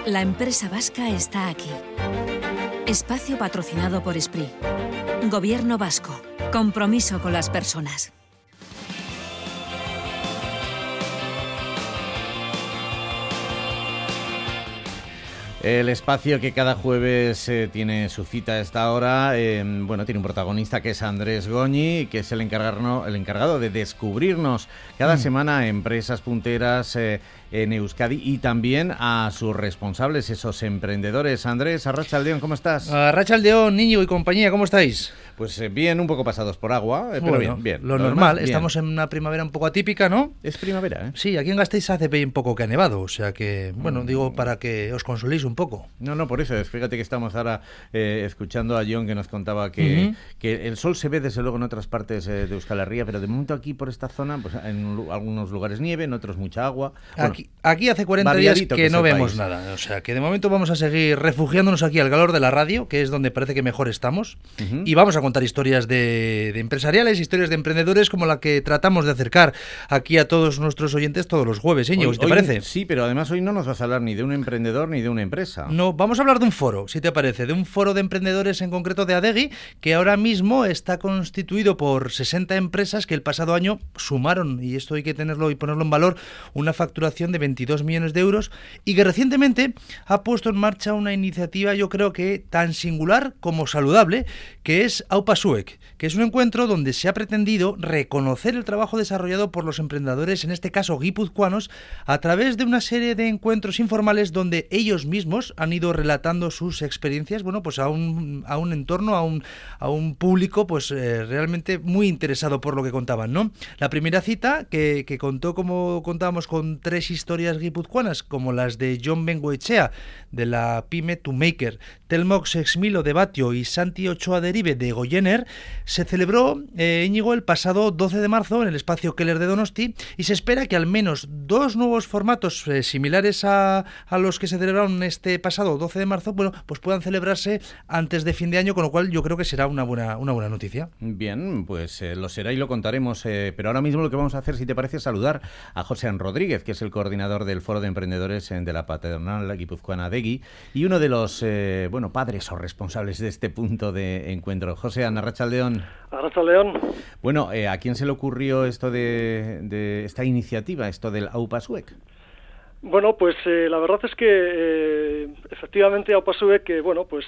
La empresa vasca está aquí. Espacio patrocinado por Esprit. Gobierno vasco. Compromiso con las personas. El espacio que cada jueves tiene su cita a esta hora, tiene un protagonista que es Andrés Goñi, que es el encargado de descubrirnos cada semana empresas punteras en Euskadi y también a sus responsables, esos emprendedores. Andrés, Arratsaldeon, ¿cómo estás? Arratsaldeon, Íñigo y compañía, ¿cómo estáis? Pues bien, un poco pasados por agua, pero bueno, bien. Lo normal, bien. Estamos en una primavera un poco atípica, ¿no? Es primavera, ¿eh? Sí, aquí en Gasteiz hace un poco que ha nevado, o sea que, digo, para que os consoléis un poco. No, por eso, fíjate que estamos ahora escuchando a John que nos contaba que el sol se ve desde luego en otras partes de Euskal Herria, pero de momento aquí por esta zona, pues en algunos lugares nieve, en otros mucha agua. Bueno, aquí hace 40 días que no vemos nada, o sea que de momento vamos a seguir refugiándonos aquí al calor de la radio, que es donde parece que mejor estamos, y vamos a contar historias de empresariales, historias de emprendedores como la que tratamos de acercar aquí a todos nuestros oyentes todos los jueves, Íñigo, ¿te parece? Sí, pero además hoy no nos vas a hablar ni de un emprendedor ni de una empresa. No, vamos a hablar de un foro, si te parece, de un foro de emprendedores en concreto de Adegi, que ahora mismo está constituido por 60 empresas que el pasado año sumaron, y esto hay que tenerlo y ponerlo en valor, una facturación de 22 millones de euros y que recientemente ha puesto en marcha una iniciativa, yo creo que tan singular como saludable, que es Aupasuek, que es un encuentro donde se ha pretendido reconocer el trabajo desarrollado por los emprendedores, en este caso guipuzcoanos, a través de una serie de encuentros informales donde ellos mismos han ido relatando sus experiencias, pues a un entorno, a un público pues realmente muy interesado por lo que contaban, ¿no? La primera cita que contó, como contábamos, con 3 historias guipuzcoanas, como las de John Bengoechea, de la pyme To Maker, Telmo Sexmilo de Batio y Santi Ochoa Derive de Goyener, se celebró, Íñigo, el pasado 12 de marzo en el espacio Keller de Donosti, y se espera que al menos 2 nuevos formatos similares a los que se celebraron este pasado 12 de marzo, pues puedan celebrarse antes de fin de año, con lo cual yo creo que será una buena noticia. Bien, pues lo será y lo contaremos, pero ahora mismo lo que vamos a hacer, si te parece, es saludar a José Rodríguez, que es el coordinador del Foro de Emprendedores de la Patronal Guipuzcoana Adegi y uno de los padres o responsables de este punto de encuentro. José, Arratsaldeon. Arratsaldeon. Bueno, ¿a quién se le ocurrió esto de esta iniciativa, esto del Aupasuek? Bueno, pues la verdad es que efectivamente Aupasuek, que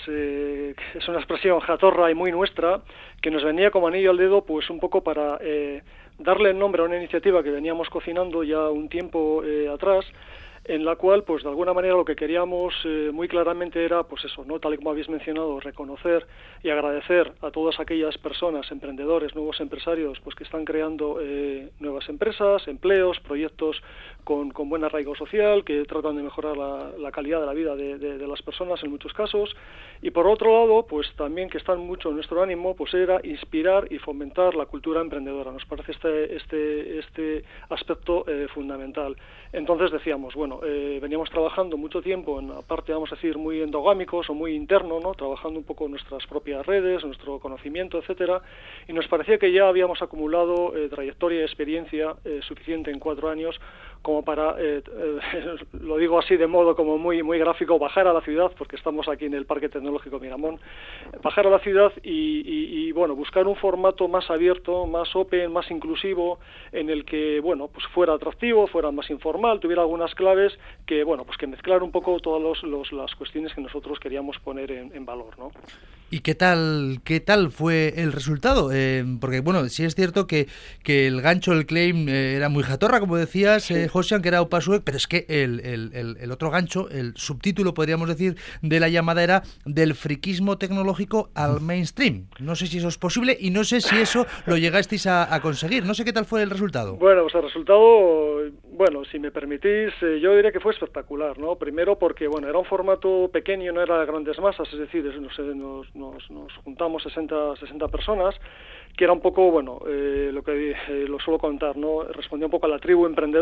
es una expresión jatorra y muy nuestra, que nos venía como anillo al dedo, pues un poco para darle el nombre a una iniciativa que veníamos cocinando ya un tiempo atrás, en la cual, pues de alguna manera lo que queríamos muy claramente era, pues eso, ¿no? Tal y como habéis mencionado, reconocer y agradecer a todas aquellas personas, emprendedores, nuevos empresarios, pues que están creando nuevas empresas, empleos, proyectos con buen arraigo social, que tratan de mejorar la calidad de la vida de las personas en muchos casos, y por otro lado, pues también que están mucho en nuestro ánimo, pues era inspirar y fomentar la cultura emprendedora. Nos parece este aspecto fundamental. Entonces decíamos, veníamos trabajando mucho tiempo en la parte, vamos a decir, muy endogámicos o muy interno, ¿no? Trabajando un poco en nuestras propias redes, nuestro conocimiento, etcétera, y nos parecía que ya habíamos acumulado trayectoria y experiencia suficiente en 4 años como para, lo digo así de modo como muy gráfico, bajar a la ciudad, porque estamos aquí en el Parque Tecnológico Miramón, bajar a la ciudad y buscar un formato más abierto, más open, más inclusivo, en el que, pues fuera atractivo, fuera más informal, tuviera algunas claves que, que mezclar un poco todas las cuestiones que nosotros queríamos poner en valor, ¿no? ¿Y qué tal fue el resultado? Porque, sí es cierto que el gancho, el claim, era muy jatorra, como decías, sí. José, que era Aupasuek, pero es que el otro gancho, el subtítulo, podríamos decir, de la llamada era del friquismo tecnológico al mainstream. No sé si eso es posible y no sé si eso lo llegasteis a conseguir. No sé qué tal fue el resultado. Bueno, pues el resultado, si me permitís, yo diría que fue espectacular, ¿no? Primero porque, era un formato pequeño, no era de grandes masas, es decir, nos juntamos 60 personas, que era un poco, lo que lo suelo contar, ¿no? Respondía un poco a la tribu emprendedora,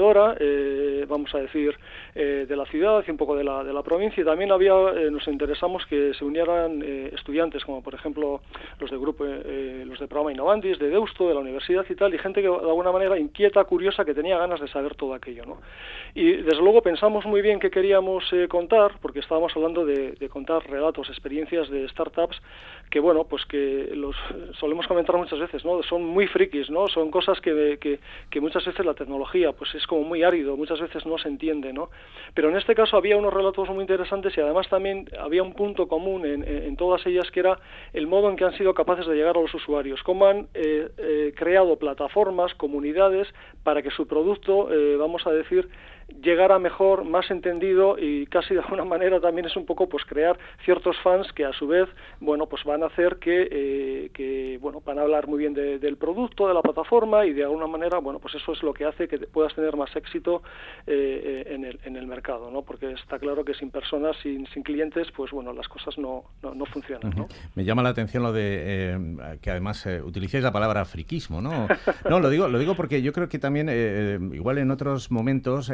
vamos a decir, de la ciudad y un poco de la provincia, y también nos interesamos que se unieran estudiantes, como por ejemplo los de grupo, los de programa Innovandis, de Deusto, de la universidad y tal, y gente que de alguna manera inquieta, curiosa, que tenía ganas de saber todo aquello, ¿no? Y desde luego pensamos muy bien qué queríamos contar, porque estábamos hablando de contar relatos, experiencias de startups que, bueno, pues que los solemos comentar muchas veces, ¿no? Son muy frikis, ¿no? Son cosas que muchas veces la tecnología pues es como muy árido, muchas veces no se entiende, ¿no? Pero en este caso había unos relatos muy interesantes y además también había un punto común en todas ellas, que era el modo en que han sido capaces de llegar a los usuarios, cómo han creado plataformas, comunidades, para que su producto, vamos a decir, llegara mejor, más entendido, y casi de alguna manera también es un poco pues crear ciertos fans que a su vez, bueno, pues van a hacer que bueno, van a hablar muy bien del producto, de la plataforma, y de alguna manera, bueno, pues eso es lo que hace que puedas tener más éxito en el mercado, ¿no? Porque está claro que sin personas, sin clientes, pues bueno, las cosas no funcionan, ¿no? Me llama la atención lo de que además utilicéis la palabra friquismo, ¿no? No, lo digo porque yo creo que también igual en otros momentos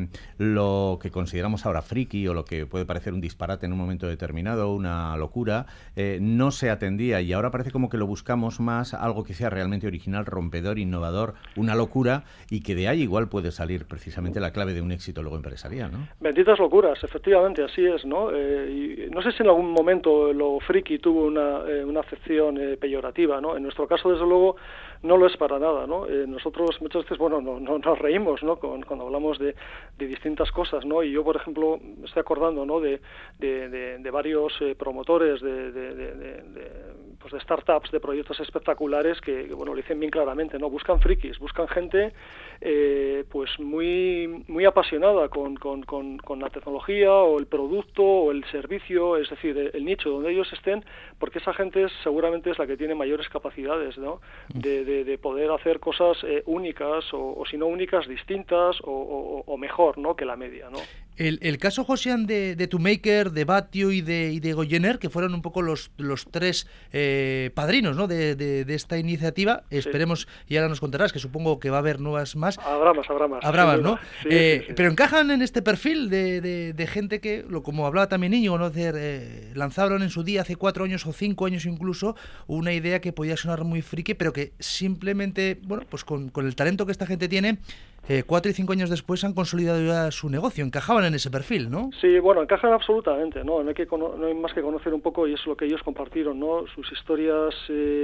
lo que consideramos ahora friki, o lo que puede parecer un disparate en un momento determinado, una locura, no se atendía, y ahora parece como que lo buscamos más, algo que sea realmente original, rompedor, innovador, una locura, y que de ahí igual puede salir precisamente la clave de un éxito luego empresarial, ¿no? Benditas locuras, efectivamente, así es, ¿no? Y no sé si en algún momento lo friki tuvo una acepción peyorativa, ¿no? En nuestro caso, desde luego, no lo es para nada, ¿no? Nosotros muchas veces, bueno, nos reímos, ¿no? Cuando hablamos de distintas cosas, ¿no? Y yo, por ejemplo, me estoy acordando, ¿no? de varios promotores pues de startups, de proyectos espectaculares que, bueno, lo dicen bien claramente, ¿no? Buscan frikis, buscan gente pues muy apasionada con la tecnología o el producto o el servicio, es decir, el nicho donde ellos estén, porque esa gente seguramente es la que tiene mayores capacidades, ¿no? De poder hacer cosas únicas o si no únicas, distintas o mejor, ¿no? Que la media, ¿no? El caso, Josian, de TwoMaker, de Batio y de Goyener, que fueron un poco los tres padrinos, ¿no? de esta iniciativa, sí. Esperemos, y ahora nos contarás, que supongo que va a haber nuevas más. Habrá más, ¿no? Sí. Pero encajan en este perfil de gente que, como hablaba también Íñigo, ¿no? Lanzaron en su día, hace 4 años o 5 años incluso, una idea que podía sonar muy friki, pero que simplemente, bueno, pues con el talento que esta gente tiene, 4 y 5 años después han consolidado ya su negocio. Encajaban en ese perfil, ¿no? Sí, bueno, encajan absolutamente, ¿no? No hay más que conocer un poco, y es lo que ellos compartieron, ¿no? Sus historias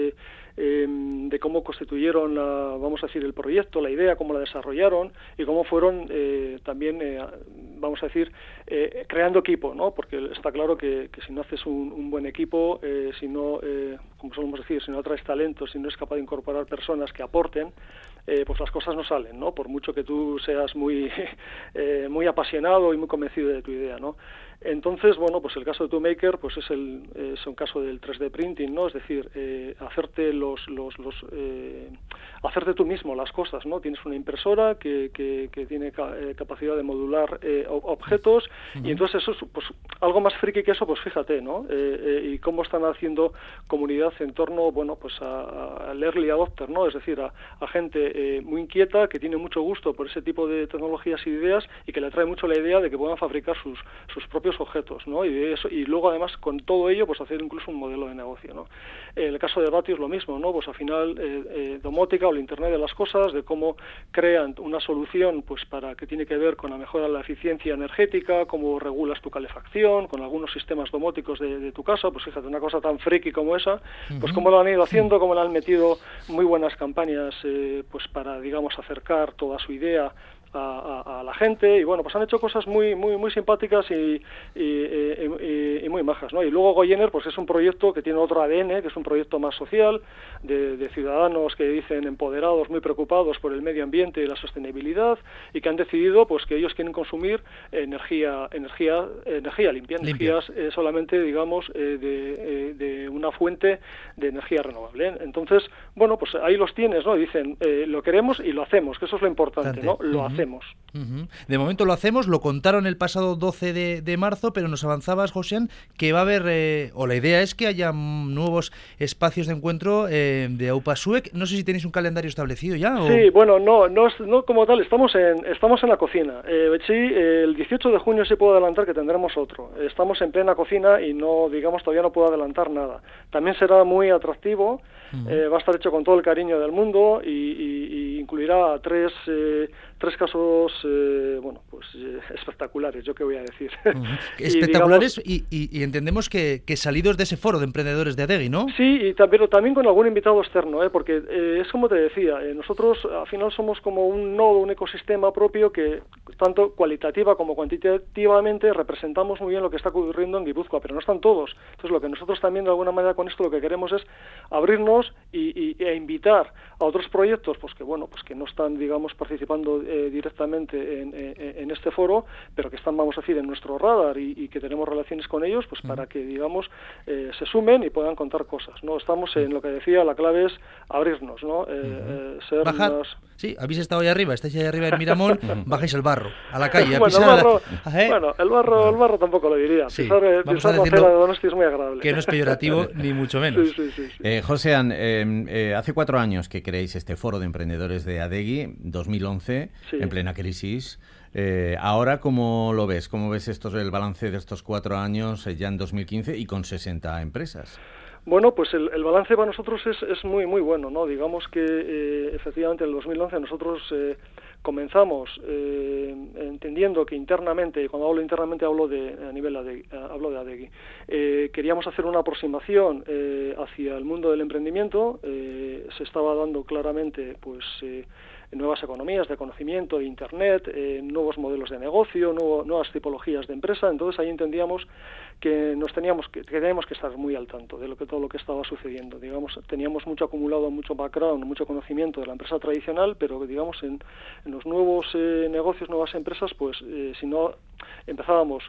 de cómo constituyeron, vamos a decir, el proyecto, la idea, cómo la desarrollaron y cómo fueron también, vamos a decir, creando equipo, ¿no? Porque está claro que si no haces un buen equipo, si no, como solemos decir, si no traes talento, si no es capaz de incorporar personas que aporten, pues las cosas no salen, ¿no? Por mucho que tú seas muy apasionado y muy convencido de tu idea, ¿no? Entonces, bueno, pues el caso de TwoMaker pues es un caso del 3D printing, ¿no? Es decir, hacerte hacerte tú mismo las cosas, ¿no? Tienes una impresora que tiene capacidad de modular objetos, y entonces eso es pues algo más friki que eso, pues fíjate, ¿no? Y cómo están haciendo comunidad en torno, bueno, pues al early adopter, ¿no? Es decir, a gente muy inquieta, que tiene mucho gusto por ese tipo de tecnologías y ideas, y que le atrae mucho la idea de que puedan fabricar sus propios objetos, ¿no? Y luego además con todo ello pues hacer incluso un modelo de negocio, ¿no? El caso de Batio es lo mismo, ¿no? Pues al final domótica o el Internet de las cosas, de cómo crean una solución pues para que tiene que ver con la mejora de la eficiencia energética, cómo regulas tu calefacción, con algunos sistemas domóticos de tu casa, pues fíjate, una cosa tan friki como esa, pues cómo lo han ido haciendo, cómo le han metido muy buenas campañas pues para, digamos, acercar toda su idea a la gente, y bueno, pues han hecho cosas muy simpáticas y muy majas, ¿no? Y luego Goyener pues es un proyecto que tiene otro ADN, que es un proyecto más social, de ciudadanos que dicen empoderados, muy preocupados por el medio ambiente y la sostenibilidad, y que han decidido pues que ellos quieren consumir energía limpia. Energías solamente, digamos, de una fuente de energía renovable. Entonces, bueno, pues ahí los tienes, ¿no? Y dicen, lo queremos y lo hacemos, que eso es lo importante, ¿no? Lo hacemos hacemos. De momento lo hacemos, lo contaron el pasado 12 de marzo, pero nos avanzabas, Josian, que va a haber, o la idea es que haya nuevos espacios de encuentro de Aupasuec. No sé si tenéis un calendario establecido ya. Sí, bueno, no como tal, estamos en la cocina. Sí, el 18 de junio sí puedo adelantar que tendremos otro. Estamos en plena cocina y todavía no puedo adelantar nada. También será muy atractivo, va a estar hecho con todo el cariño del mundo y incluirá tres casos espectaculares, yo qué voy a decir. Espectaculares y entendemos que salidos de ese foro de emprendedores de Adegi, ¿no? Sí, pero también con algún invitado externo, porque es como te decía, nosotros al final somos como un nodo, un ecosistema propio que tanto cualitativa como cuantitativamente representamos muy bien lo que está ocurriendo en Guipúzcoa, pero no están todos. Entonces lo que nosotros también de alguna manera con esto lo que queremos es abrirnos e invitar a otros proyectos que no están, digamos, participando directamente en este foro, pero que están, vamos a decir, en nuestro radar y que tenemos relaciones con ellos, pues para que, digamos, se sumen y puedan contar cosas, ¿no? Estamos en lo que decía, la clave es abrirnos, ¿no? Ser bajar, más... Sí, habéis estado ahí arriba, estáis ahí arriba en Miramón, bajáis el barro, a la calle, a bueno, pisar el barro tampoco lo diría. Sí, pisar la acera de Donosti es muy agradable. Que no es peyorativo, ni mucho menos. Sí. Josean, hace 4 años que creáis este foro de emprendedores de Adegi, 2011, en plena crisis. Ahora, ¿cómo lo ves? ¿Cómo ves el balance de estos 4 años ya en 2015 y con 60 empresas? Bueno, pues el balance para nosotros es muy muy bueno, ¿no? Digamos que efectivamente en el 2011 nosotros comenzamos entendiendo que internamente, y cuando hablo internamente hablo de Adegi, queríamos hacer una aproximación hacia el mundo del emprendimiento. Se estaba dando claramente pues nuevas economías de conocimiento, de Internet, nuevos modelos de negocio, nuevas tipologías de empresa. Entonces ahí entendíamos que teníamos que estar muy al tanto de todo lo que estaba sucediendo. Digamos, teníamos mucho acumulado, mucho background, mucho conocimiento de la empresa tradicional, pero digamos en los nuevos negocios, nuevas empresas, pues si no empezábamos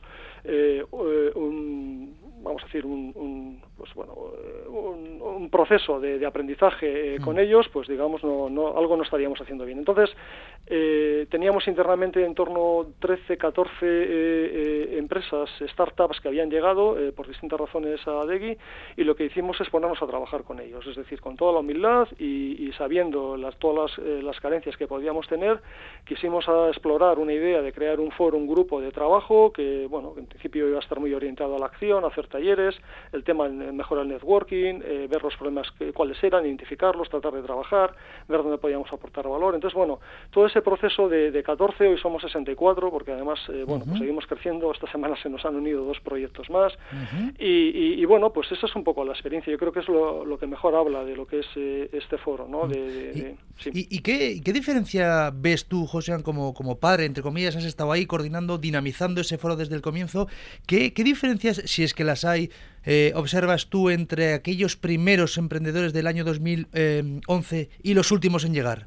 un proceso de aprendizaje con ellos, pues digamos algo no estaríamos haciendo bien. Entonces teníamos internamente en torno a 13, 14 empresas, startups que habían llegado por distintas razones a Adegi, y lo que hicimos es ponernos a trabajar con ellos, es decir, con toda la humildad y sabiendo todas las carencias que podíamos tener, quisimos explorar una idea de crear un foro, un grupo de trabajo que en principio iba a estar muy orientado a la acción, a hacer talleres, el tema mejorar el networking, ver los problemas cuáles eran, identificarlos, tratar de trabajar, ver dónde podíamos aportar valor. Entonces, todo ese proceso de 14, hoy somos 64, porque además, pues seguimos creciendo. Esta semana se nos han unido 2 proyectos más, y pues esa es un poco la experiencia. Yo creo que es lo que mejor habla de lo que es este foro, ¿no? Sí. ¿Y qué diferencia ves tú, Josean, como padre, entre comillas, has estado ahí coordinando, dinamizando ese foro desde el comienzo? ¿Qué diferencias, si es que las hay, observas tú entre aquellos primeros emprendedores del año 2011 y los últimos en llegar?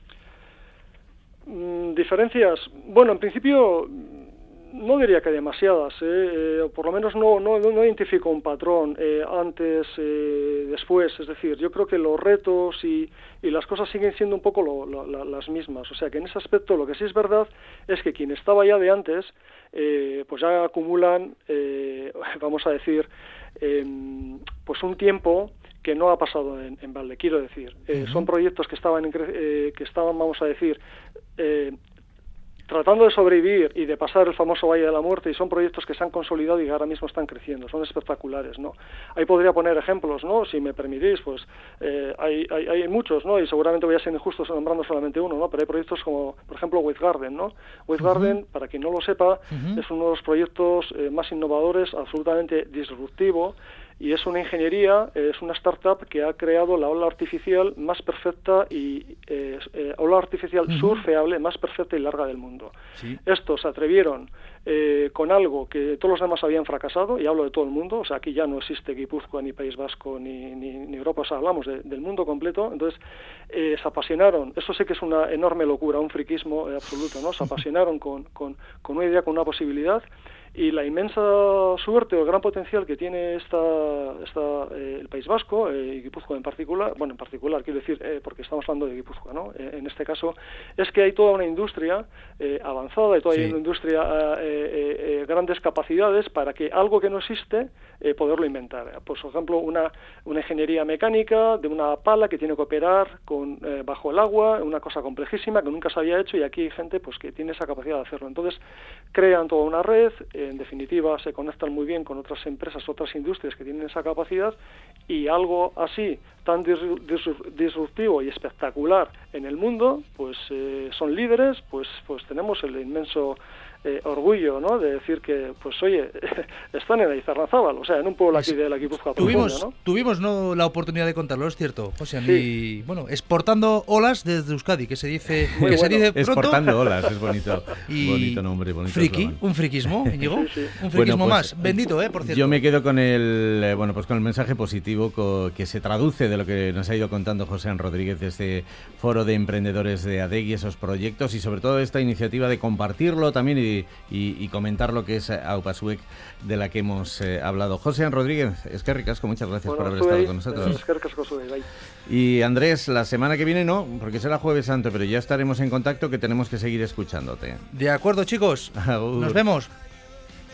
Diferencias, en principio no diría que demasiadas, por lo menos no identifico un patrón antes, después. Es decir, yo creo que los retos y las cosas siguen siendo un poco las mismas. O sea que en ese aspecto lo que sí es verdad es que quien estaba ya de antes, pues ya acumulan, vamos a decir, pues un tiempo que no ha pasado en balde. Quiero decir, son proyectos que estaban, vamos a decir, tratando de sobrevivir y de pasar el famoso Valle de la Muerte, y son proyectos que se han consolidado y que ahora mismo están creciendo, son espectaculares, ¿no? Ahí podría poner ejemplos, ¿no? Si me permitís, pues hay muchos, ¿no? Y seguramente voy a ser injusto nombrando solamente uno, ¿no? Pero hay proyectos como, por ejemplo, WithGarden, ¿no? WithGarden, para quien no lo sepa, es uno de los proyectos más innovadores, absolutamente disruptivo, y es una ingeniería, es una startup que ha creado la ola artificial más perfecta y ola artificial surfeable más perfecta y larga del mundo. Sí. Estos se atrevieron con algo que todos los demás habían fracasado, y hablo de todo el mundo, o sea, aquí ya no existe Guipúzcoa, ni País Vasco, ni Europa, o sea, hablamos del mundo completo. Entonces se apasionaron, eso sí que es una enorme locura, un friquismo absoluto, ¿no? Se apasionaron con una idea, con una posibilidad, Y la inmensa suerte o el gran potencial que tiene el País Vasco, y Guipúzcoa en particular, bueno, en particular quiero decir, porque estamos hablando de Guipúzcoa, ¿no? En este caso, es que hay toda una industria avanzada, hay toda una industria, grandes capacidades para que algo que no existe, poderlo inventar. Por ejemplo, una ingeniería mecánica de una pala que tiene que operar bajo el agua, una cosa complejísima que nunca se había hecho, y aquí hay gente pues que tiene esa capacidad de hacerlo. Entonces, crean toda una red, en definitiva se conectan muy bien con otras empresas, otras industrias que tienen esa capacidad, y algo así tan disruptivo y espectacular en el mundo, pues son líderes, pues tenemos el inmenso orgullo, ¿no?, de decir que, pues oye, están en Aizarrazábal, o sea, en un pueblo aquí de la Guipúzcoa profunda, ¿no? Tuvimos la oportunidad de contarlo, es cierto, José, sí. Y bueno, exportando olas desde Euskadi, que se dice se dice pronto. Exportando olas, es bonito. Y bonito nombre, bonito friki, eslogan. un friquismo, Íñigo, sí. un friquismo pues, más, bendito, por cierto. Yo me quedo con con el mensaje positivo que se traduce de lo que nos ha ido contando José Rodríguez de este foro de emprendedores de Adegui, esos proyectos y sobre todo esta iniciativa de compartirlo también y comentar lo que es Aupasuec, de la que hemos hablado. José Rodríguez, eskerrik asko, muchas gracias por haber estado con nosotros. Eskerrik asko zuei, bai. Y Andrés, la semana que viene no, porque será Jueves Santo, pero ya estaremos en contacto, que tenemos que seguir escuchándote. De acuerdo, chicos. Agur. Nos vemos.